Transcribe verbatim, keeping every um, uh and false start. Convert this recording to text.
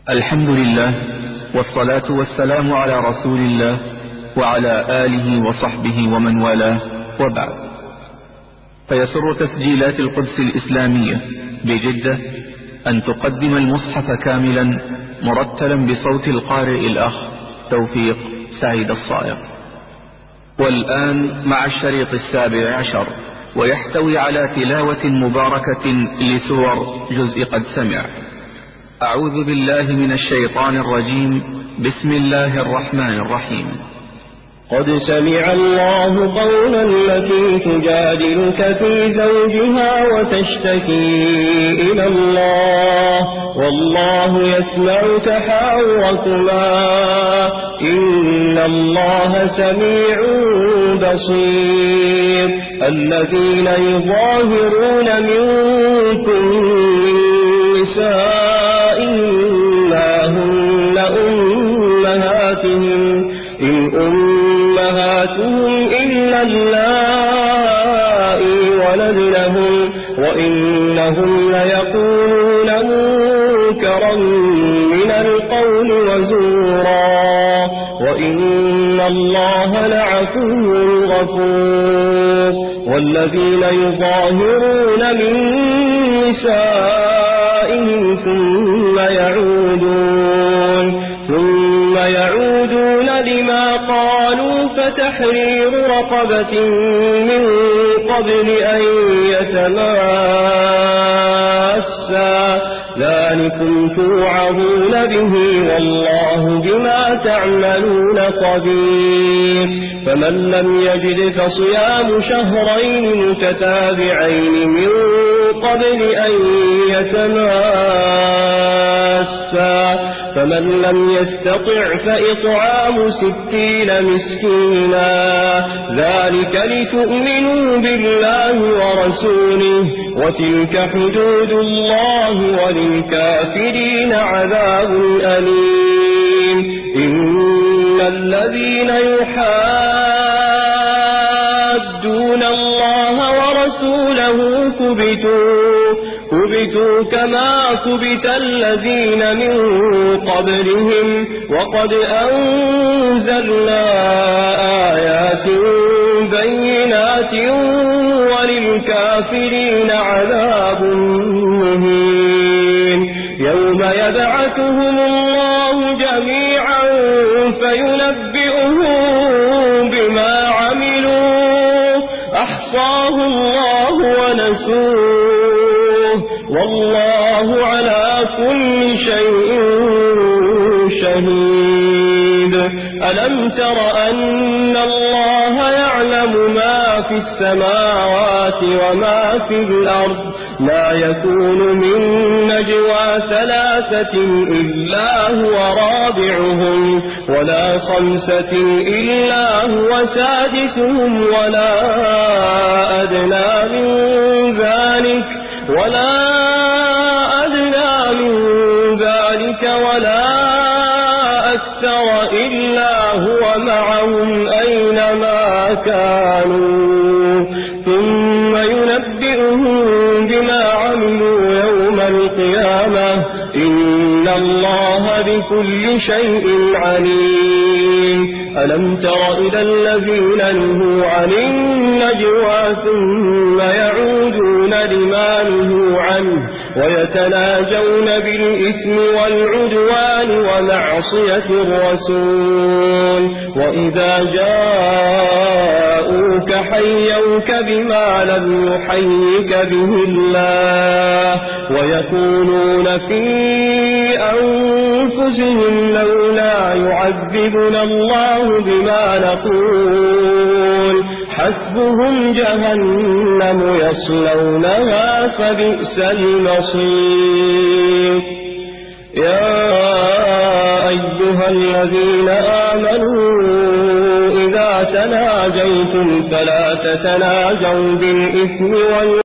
الحمد لله، والصلاة والسلام على رسول الله وعلى آله وصحبه ومن والاه، وبعد. فيسر تسجيلات القدس الإسلامية بجدة أن تقدم المصحف كاملا مرتلا بصوت القارئ الأخ توفيق سعيد الصائغ. والآن مع الشريط السابع عشر، ويحتوي على تلاوة مباركة لسور جزء قد سمع. أعوذ بالله من الشيطان الرجيم. بسم الله الرحمن الرحيم. قد سمع الله قول التي تجادلك في زوجها وتشتكي إلى الله والله يسمع تحاوركما إن الله سميع بصير. الذين يظاهرون منكم من نسائهم ما هن أمهاتهم إن أمهاتهم إلا اللائي ولدنهم وإنهم ليقولون منكرا من القول وزورا وإن الله لعفو غفور. والذين يظاهرون من نسائهم ثم يعودون ثم يعودون لما قالوا فتحرير رقبة من قبل أن يتماسا ذلكم توعظون به والله بما تعملون خبير. فمن لم يجد فصيام شهرين متتابعين من قبل أن يتماسا فمن لم يستطع فإطعام ستين مسكينا ذلك لتؤمنوا بالله ورسوله وتلك حدود الله وللكافرين عذاب أليم. إن الذين يحادون الله ورسوله كبتوا كبتوا كما كبت الذين من قبلهم وقد أنزلنا آيات بينات وللكافرين عذاب مهين. يوم يبعثهم الله جميعا فينبئهم بما عملوا أحصاه الله ونسوه والله على كل شيء شهيد. ألم تر أن الله يعلم ما في السماوات وما في الأرض لا يكون من نجوى ثلاثة إلا هو رابعهم ولا خمسة إلا هو سادسهم ولا أدنى من ذلك ولا أدنى من ذلك ولا أكثر إلا هو معهم أينما كانوا ثم ينبئهم بما عملوا يوم القيامة إن الله بكل شيء عليم. ألم تر إلى الذين نهوا عن النجوى ثم يعودون لما نهوا عنه ويتناجون بالإثم والعدوان ومعصية الرسول وإذا جاءوك حيوك بما لم يحيك به الله ويقولون في أنفسهم لولا يعذبنا الله بما نقول حسبهم جهنم يصلونها فبئس المصير. يا أيها الذين آمنوا إذا تناجيتم فلا تتناجوا بالإثم والعدوان